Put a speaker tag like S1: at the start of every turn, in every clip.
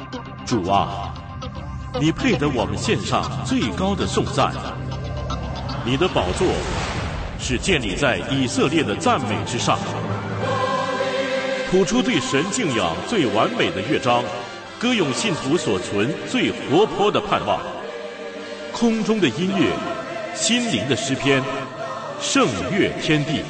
S1: 主啊，你配得我们献上最高的颂赞。你的宝座是建立在以色列的赞美之上，谱出对神敬仰最完美的乐章，歌咏信徒所存最活泼的盼望。空中的音乐，心灵的诗篇，圣乐天地。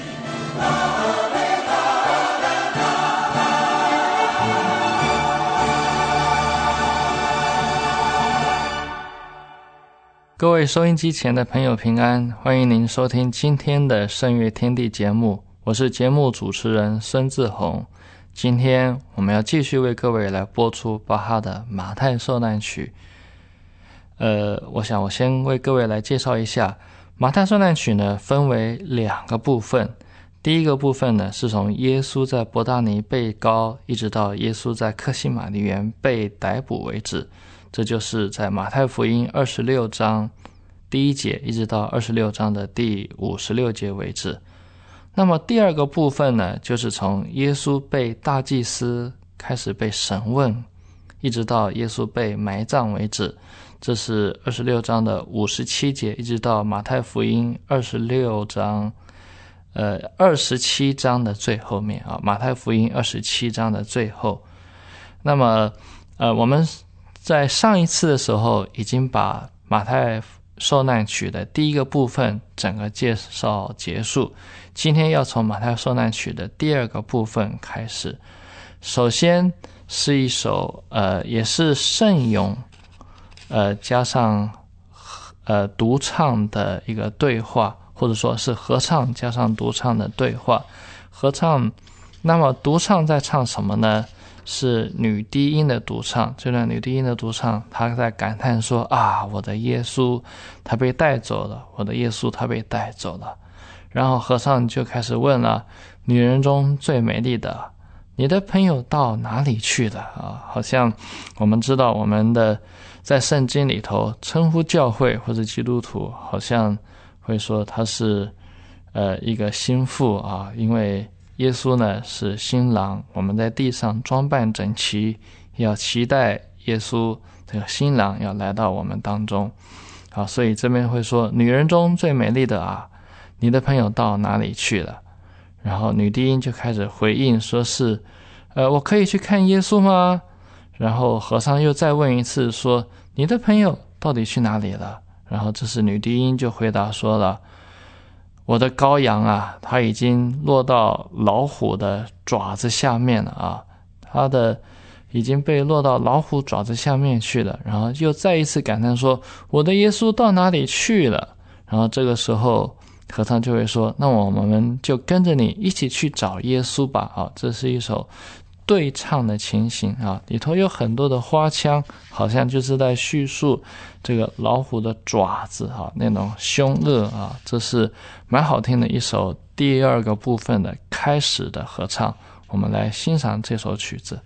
S2: 各位收音机前的朋友平安，欢迎您收听今天的圣乐天地节目，我是节目主持人孙志宏。今天我们要继续为各位来播出巴哈的马太受难曲。我想我先为各位来介绍一下马太受难曲呢，分为两个部分。第一个部分呢，是从耶稣在伯大尼被告，一直到耶稣在客西马尼园被逮捕为止，这就是在马太福音26章第1节一直到26章的第56节为止。那么第二个部分呢，就是从耶稣被大祭司开始被审问，一直到耶稣被埋葬为止，这是26章的57节一直到马太福音27章的最后面啊，马太福音27章的最后。那么我们在上一次的时候已经把马太受难曲的第一个部分整个介绍结束，今天要从马太受难曲的第二个部分开始。首先是一首也是圣咏加上独唱的一个对话，或者说是合唱加上独唱的对话。合唱，那么独唱在唱什么呢？是女低音的独唱。这段女低音的独唱，她在感叹说啊，我的耶稣他被带走了，我的耶稣他被带走了。然后和尚就开始问了，女人中最美丽的，你的朋友到哪里去了啊？好像我们知道我们的在圣经里头称呼教会或者基督徒，好像会说他是一个新妇啊，因为耶稣呢是新郎，我们在地上装扮整齐，要期待耶稣这个新郎要来到我们当中。好，所以这边会说女人中最美丽的啊，你的朋友到哪里去了？然后女低音就开始回应说是我可以去看耶稣吗？然后和尚又再问一次说你的朋友到底去哪里了？然后这时女低音就回答说了，我的羔羊啊，它已经落到老虎的爪子下面了啊，它的已经被落到老虎爪子下面去了。然后又再一次感叹说，我的耶稣到哪里去了？然后这个时候和尚就会说，那我们就跟着你一起去找耶稣吧。啊，这是一首对唱的情形啊，里头有很多的花腔，好像就是在叙述这个老虎的爪子啊，那种凶恶啊，这是蛮好听的一首第二个部分的开始的合唱。我们来欣赏这首曲子。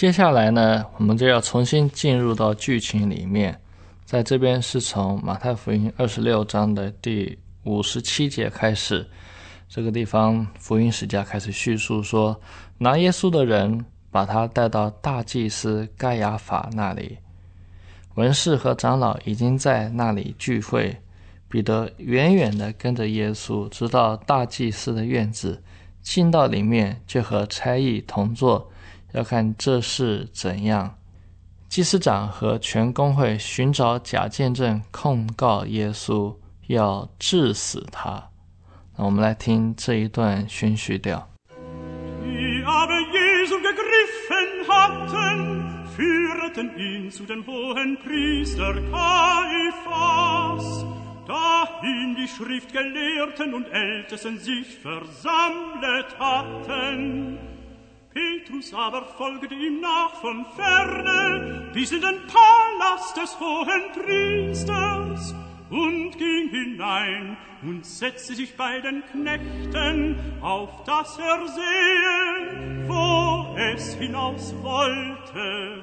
S2: 接下来呢，我们就要重新进入到剧情里面。在这边是从马太福音26章的第57节开始，这个地方福音史家开始叙述说，拿耶稣的人把他带到大祭司该亚法那里，文士和长老已经在那里聚会。彼得远远地跟着耶稣，直到大祭司的院子，进到里面，就和差役同坐，要看这事怎样。祭司长和全公会寻找假见证控告耶稣，要治死他。那我们来听这一段宣叙调。
S3: Die aber Jesu gegriffen hatten, führten ihn zu dem hohen Priester Kaiphas, dahin die Schriftgelehrten und Ältesten sich versammelt hatten. Petrus aber folgte ihm nach von ferne, bis in den Palast des hohen Priesters, und ging hinein und setzte sich bei den Knechten, auf dass sehen, wo es hinaus wollte.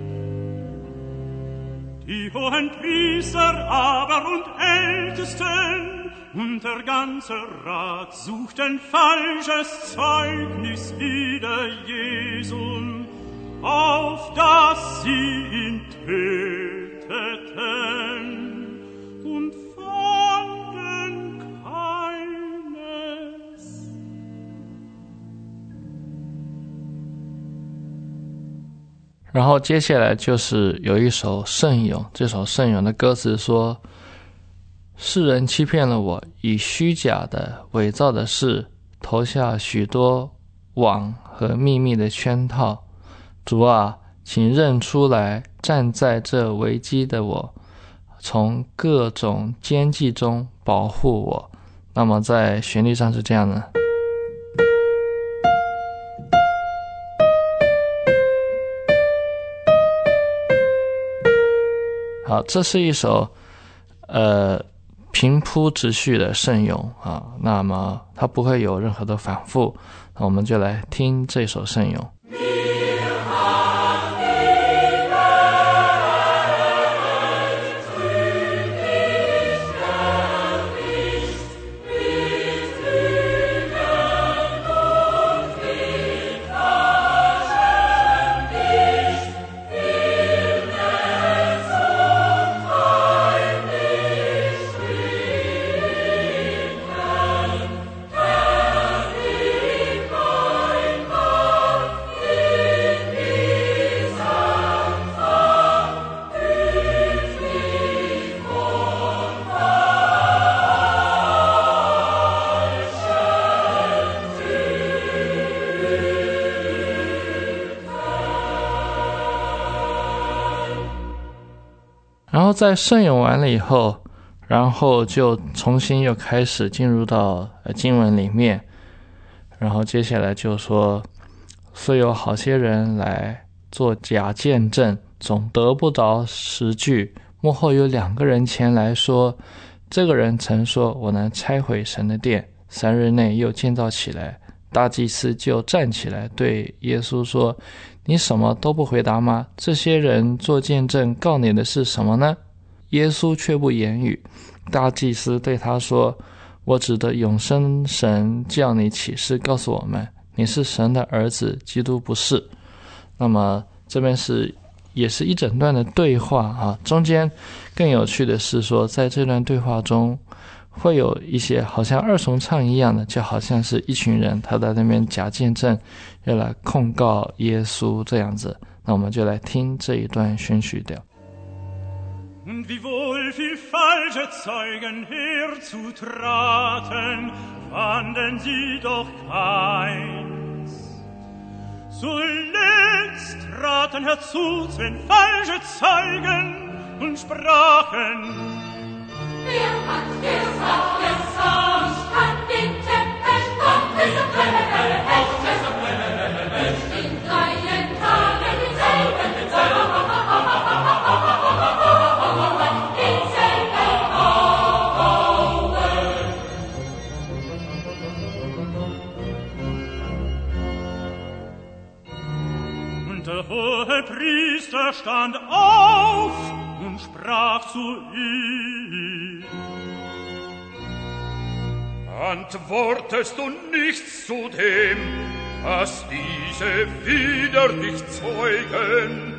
S3: Die hohen Priester aber und Ältesten und der ganze Rat suchten falsches Zeugnis wider Jesum, auf dass sie ihn töteten, und fanden keines.
S2: 然后接下来就是有一首圣咏，这首圣咏的歌词说，世人欺骗了我，以虚假的伪造的事投下许多网和秘密的圈套。主啊，请认出来站在这危机的我，从各种奸计中保护我。那么在旋律上是这样的。好，这是一首平铺直叙的圣咏啊，那么它不会有任何的反复，那我们就来听这首圣咏。然后在圣咏完了以后，然后就重新又开始进入到经文里面，然后接下来就说，虽有好些人来做假见证，总得不着实据。幕后有2个人前来说，这个人曾说，我能拆毁神的殿，3日内又建造起来。大祭司就站起来对耶稣说，你什么都不回答吗？这些人做见证告你的是什么呢？耶稣却不言语。大祭司对他说，我指的永生神叫你起誓告诉我们，你是神的儿子，基督不是。那么这边也是一整段的对话啊，中间更有趣的是说，在这段对话中会有一些好像二重唱一样的，就好像是一群人他在那边假见证要来控告耶稣这样子。那我们就来听这一段宣叙调。
S3: Und wiewohl viel falsche Zeugen herzutraten, fanden sie doch keins. Zuletzt traten herzu 2 falsche Zeugen und sprachen,
S4: wer hat gesagt, ich kann den Tempel Gottes in 3 Tagen denselben
S3: der stand auf und sprach zu ihm: Antwortest du nichts zu dem, dass diese wider dich zeugen?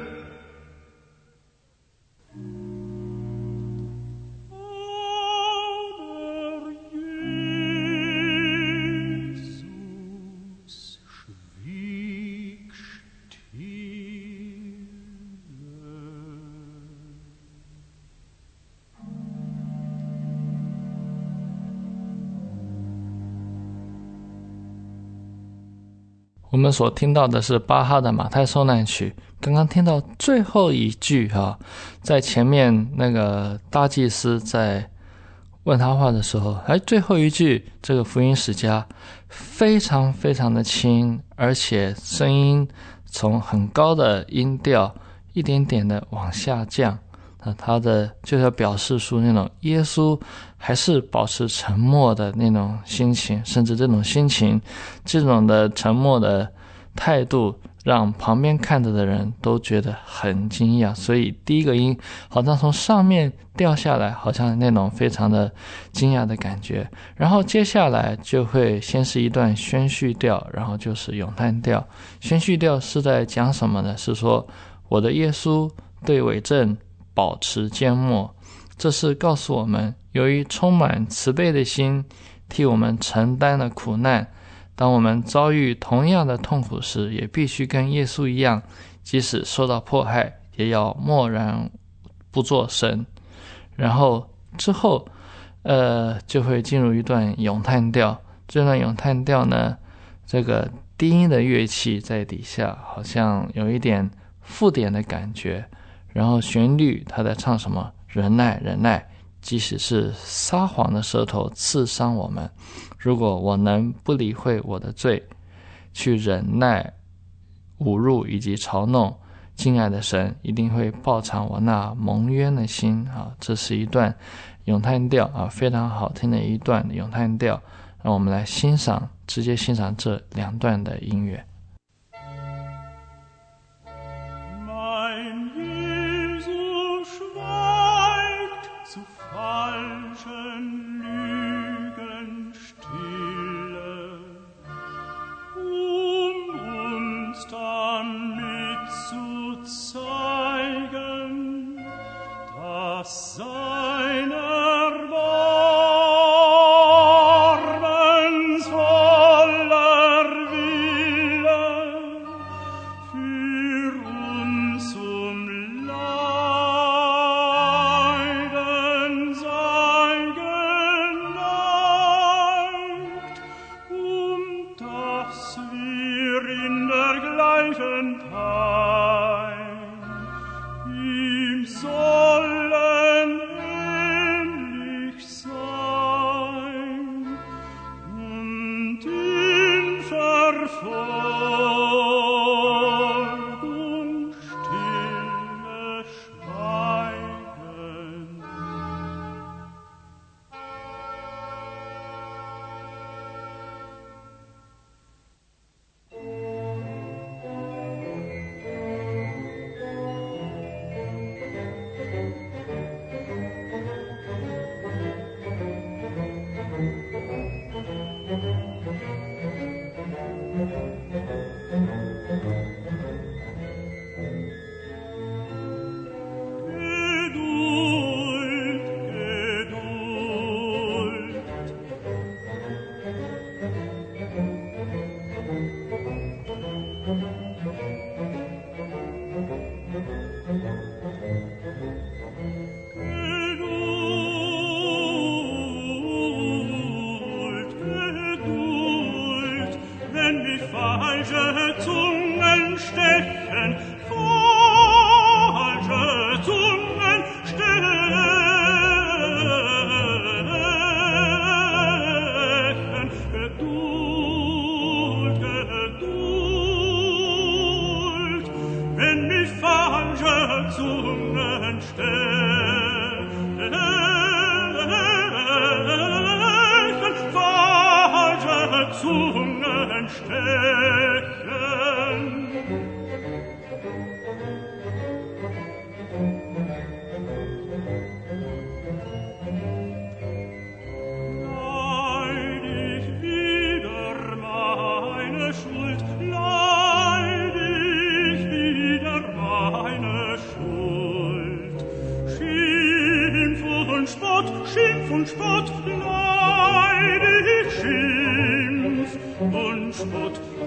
S2: 我们所听到的是巴哈的马太受难曲，刚刚听到最后一句在前面那个大祭司在问他话的时候，最后一句这个福音使家非常非常的轻，而且声音从很高的音调一点点的往下降，他的就是要表示出那种耶稣还是保持沉默的那种心情，甚至这种心情，这种的沉默的态度让旁边看着的人都觉得很惊讶。所以第一个音好像从上面掉下来，好像那种非常的惊讶的感觉，然后接下来就会先是一段宣叙调，然后就是咏叹调。宣叙调是在讲什么呢？是说我的耶稣对伪证保持缄默，这是告诉我们，由于充满慈悲的心替我们承担了苦难，当我们遭遇同样的痛苦时，也必须跟耶稣一样，即使受到迫害也要默然不作声。然后之后就会进入一段咏叹调。这段咏叹调呢，这个低音的乐器在底下好像有一点附点的感觉，然后旋律他在唱什么？忍耐，忍耐，即使是撒谎的舌头刺伤我们，如果我能不理会我的罪，去忍耐侮辱以及嘲弄，敬爱的神一定会报偿我那蒙冤的心这是一段咏叹调非常好听的一段咏叹调。让我们来直接欣赏这两段的音乐。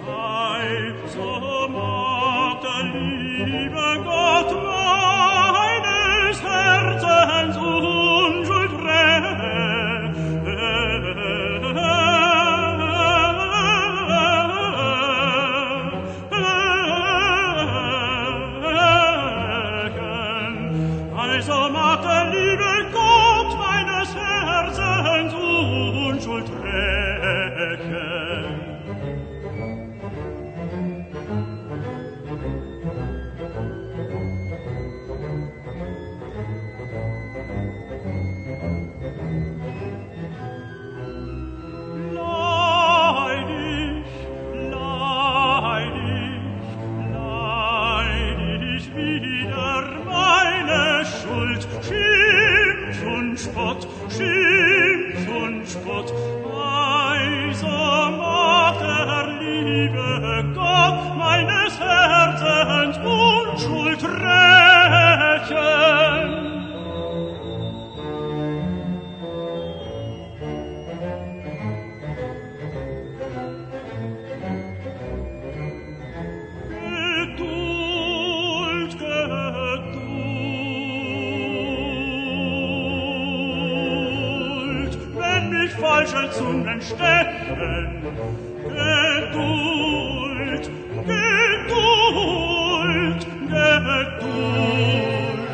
S3: falsche Zungen stechen. Geduld, Geduld, Geduld.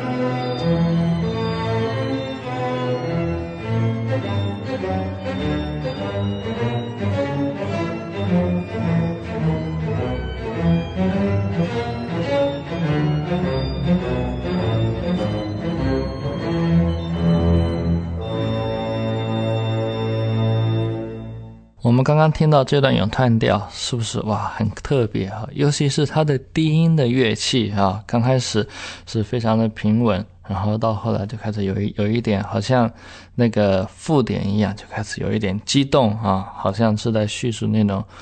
S2: 我们刚刚听到这段咏叹调，是不是哇很特别啊？尤其是它的低音的乐器啊，刚开始是非常的平稳，然后到后来就开始有一点好像那个附点一样，就开始有一点激动啊，好像是在叙述那种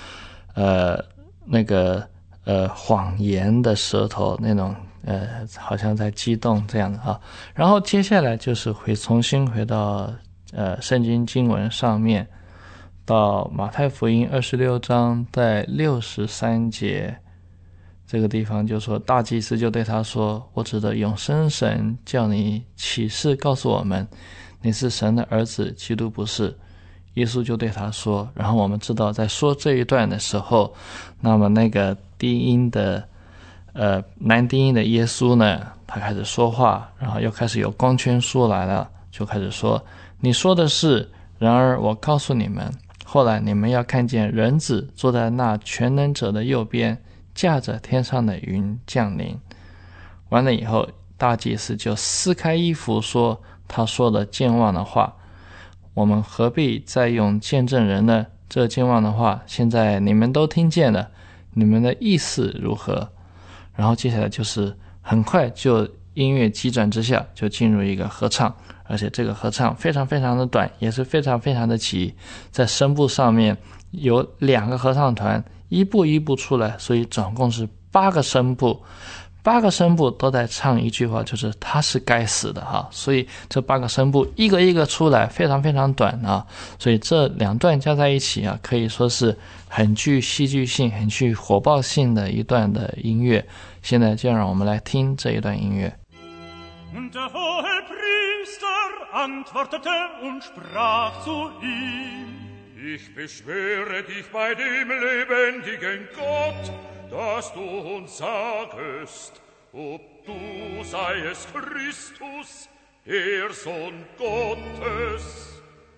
S2: 谎言的舌头那种好像在激动这样的啊。然后接下来就是重新回到圣经经文上面。到马太福音26章在63节这个地方就说，大祭司就对他说，我指着永生神叫你起誓告诉我们，你是神的儿子，基督不是。耶稣就对他说，然后我们知道在说这一段的时候，那么那个低音的男低音的耶稣呢，他开始说话，然后又开始有光圈出来了，就开始说，你说的是，然而我告诉你们，后来你们要看见人子坐在那全能者的右边，驾着天上的云降临。完了以后，大祭司就撕开衣服说他说的健忘的话，我们何必再用见证人呢？这健忘的话现在你们都听见了，你们的意思如何？然后接下来就是很快就音乐急转直下，就进入一个合唱，而且这个合唱非常非常的短，也是非常非常的急，在声部上面有2个合唱团一步一步出来，所以总共是8个声部，8个声部都在唱一句话，就是他是该死的哈。所以这8个声部一个一个出来，非常非常短啊，所以这2段加在一起啊，可以说是很具戏剧性、很具火爆性的一段的音乐。现在就让我们来听这一段音乐。
S3: Und der Hohepriester antwortete und sprach zu ihm, ich beschwöre dich bei dem lebendigen Gott, dass du uns sagest, ob du seiest Christus, der Sohn Gottes.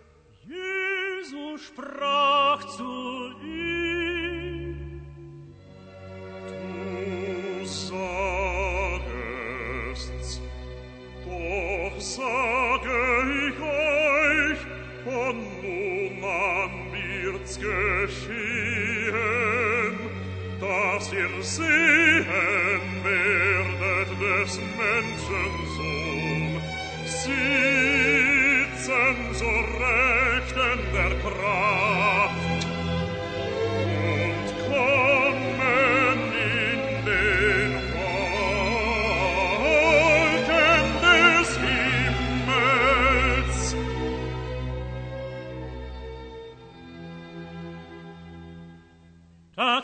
S3: Jesus sprach zu ihm, du sagest's, doch sage ich euch, von nun an wird's geschehen, dass ihr sehen werdet des Menschen Sohn, sitzen zur Rechten der Kraft und kommen in den Wolken des Himmels.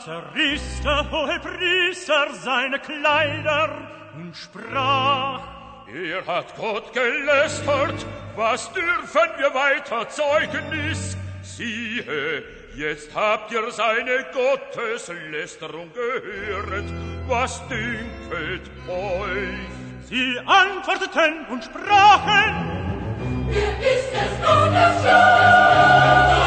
S3: zerriss der Hohepriester seine Kleider und sprach:
S5: Hat Gott gelästert, was dürfen wir weiter Zeugnis? Siehe, jetzt habt ihr seine Gotteslästerung gehört. Was dünket euch?
S3: Sie antworteten und sprachen:
S4: Wer ist es, Gottes Sohn?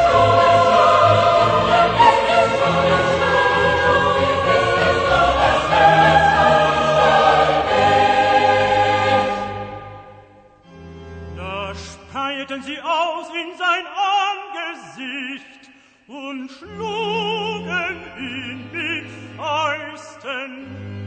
S3: Da speierten sie aus in sein Angesicht und schlugen ihn mit Fäusten.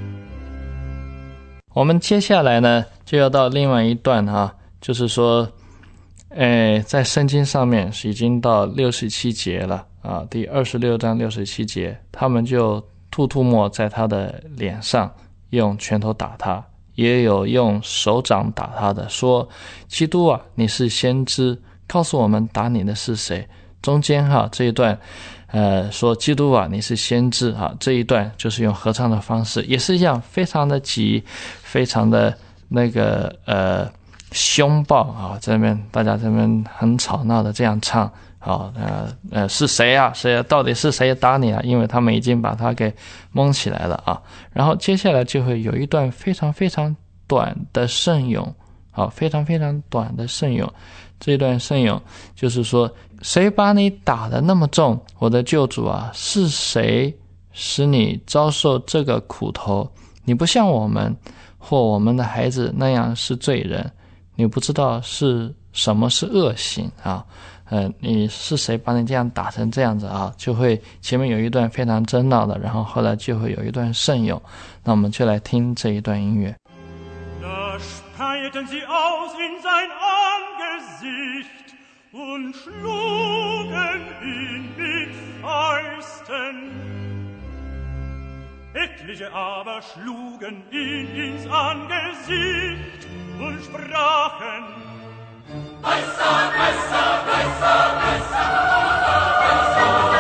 S2: 我们接下来呢就要到另外一段啊，就是说在圣经上面是已经到67节了啊，第26章67节，他们就吐沫在他的脸上，用拳头打他，也有用手掌打他的，说：基督啊，你是先知，告诉我们打你的是谁？中间这一段说基督啊，你是先知这一段就是用合唱的方式，也是一样非常的急，非常的那个凶暴在那边大家这边很吵闹的这样唱是谁啊？谁啊？到底是谁打你啊？因为他们已经把他给蒙起来了啊。然后接下来就会有一段非常非常短的圣咏，非常非常短的圣咏。这一段圣咏就是说，谁把你打得那么重？我的救主啊，是谁使你遭受这个苦头？你不像我们或我们的孩子那样是罪人，你不知道是什么是恶行啊。你是谁把你这样打成这样子啊？就会前面有一段非常争闹的，然后后来就会有一段圣咏。那我们就来听这一段音乐。
S3: Da speierten sie aus in sein Angesicht und schlugen ihn mit Fäusten. Etliche aber schlugen ihn ins Angesicht und sprachen: Meister, Meister, Meister, Meister.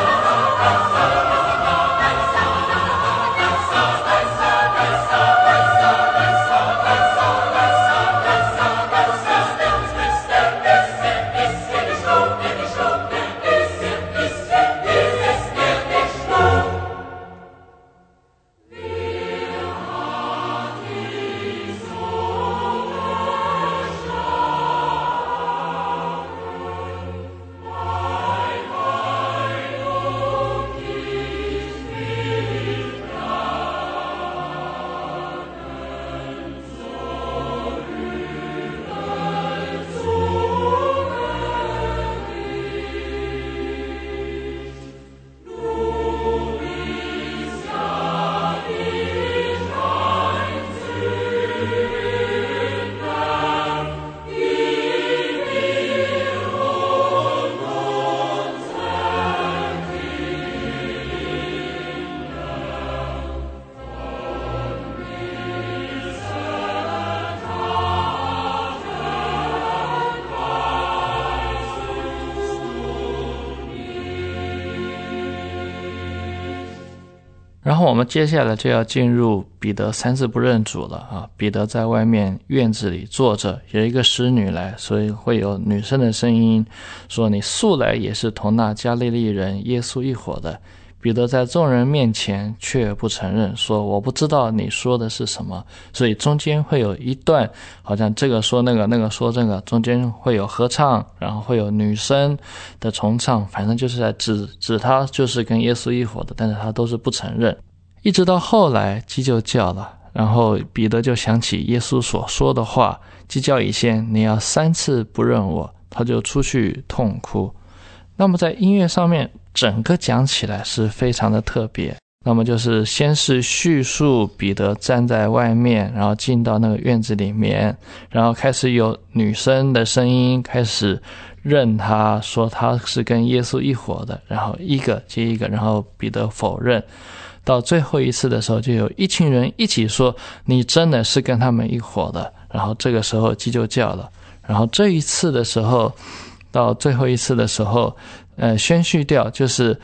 S2: 然后我们接下来就要进入彼得3次不认主了啊！彼得在外面院子里坐着，有一个使女来，所以会有女生的声音说：“你素来也是同那加利利人耶稣一伙的。”彼得在众人面前却不承认，说：“我不知道你说的是什么。”所以中间会有一段好像这个说那个，那个说这个，中间会有合唱，然后会有女生的重唱，反正就是在指他就是跟耶稣一伙的，但是他都是不承认。一直到后来鸡就叫了，然后彼得就想起耶稣所说的话，鸡叫以前你要3次不认我，他就出去痛哭。那么在音乐上面整个讲起来是非常的特别，那么就是先是叙述彼得站在外面，然后进到那个院子里面，然后开始有女生的声音开始认他，说他是跟耶稣一伙的，然后一个接一个，然后彼得否认。到最后一次的时候，就有一群人一起说你真的是跟他们一伙的，然后这个时候鸡就叫了。然后这一次的时候，到最后一次的时候宣叙调就是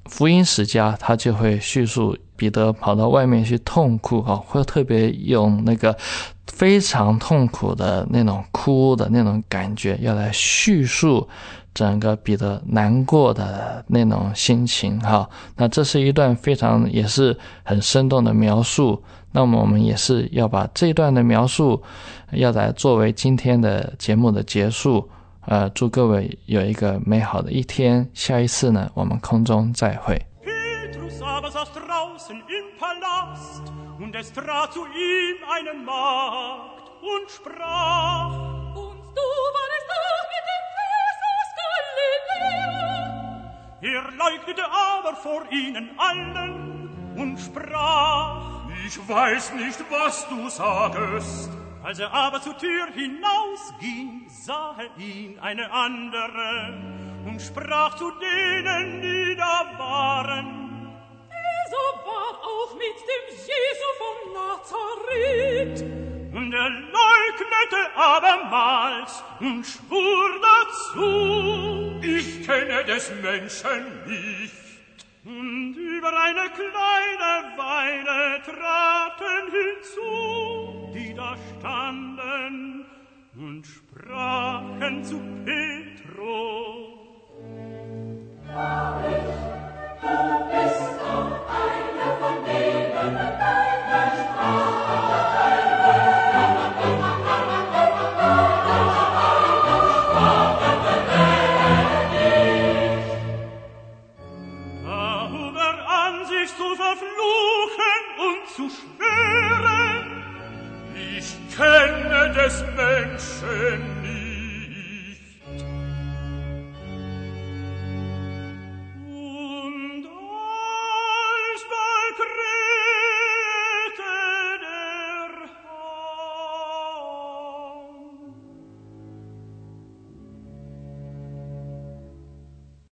S2: 福音史家他就会叙述彼得跑到外面去痛哭会特别用那个非常痛苦的那种哭的那种感觉，要来叙述整个彼得难过的那种心情那这是一段非常也是很生动的描述。那么我们也是要把这段的描述要来作为今天的节目的结束。祝各位有一个美好的一天，下一次呢我们空中再会。
S3: Petrus aber saß draußen im Palast, und es trat zu ihm eine Magd und sprach:
S4: Und du warst auch mit dem Jesus Galiläa.
S3: Leugnete aber vor ihnen allen und sprach:
S5: Ich weiß nicht, was du sagest.
S3: Als aber zur Tür hinausging, sah ihn eine andere und sprach zu denen, die da waren:
S4: Dieser war auch mit dem Jesu von Nazareth.
S3: Und leugnete abermals und schwur dazu:
S5: Ich kenne des Menschen nicht.
S3: Und über eine kleine Weile traten hinzu, die da standen, und sprachen zu Petrus:
S4: Du bist doch einer von denen, deiner Sprache.
S3: Zu verfluchen und zu schwören:
S5: Ich kenne des Menschen nicht.